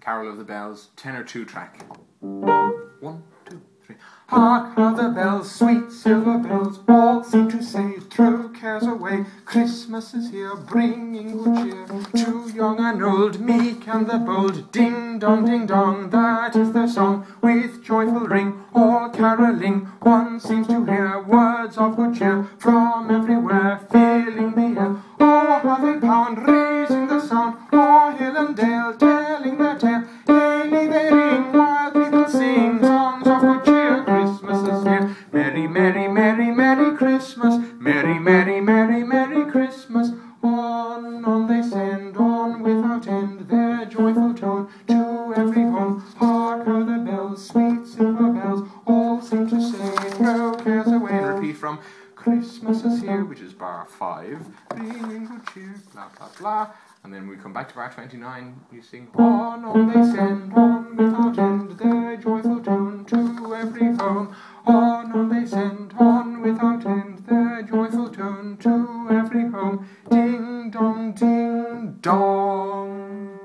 Carol of the Bells, tenor 2 track. 1, 2, 3. Hark how the bells, sweet silver bells, all seem to say, throw cares away. Christmas is here, bringing good cheer to young and old, meek and the bold. Ding dong, that is their song, with joyful ring, all caroling. One seems to hear words of good cheer from everywhere, filling the air. Oh, how they pound, raising the sound, o'er hill and dale, telling their tale. Gaily they ring, while people sing songs of good cheer. Christmas is here. Merry, merry, merry, merry Christmas. Merry, merry, merry, merry Christmas. On they send, on without end, their joyful tone to every home. Hark how the bells, sweet silver bells, all seem to say, throw cares away. And repeat from Christmas is here, which is bar 5, bringing good cheer, blah, blah, blah. And then we come back to bar 29, we sing on they send, on without end, their joyful tone to every home. On they send, on without end, their joyful tone to every home. Ding dong, ding dong.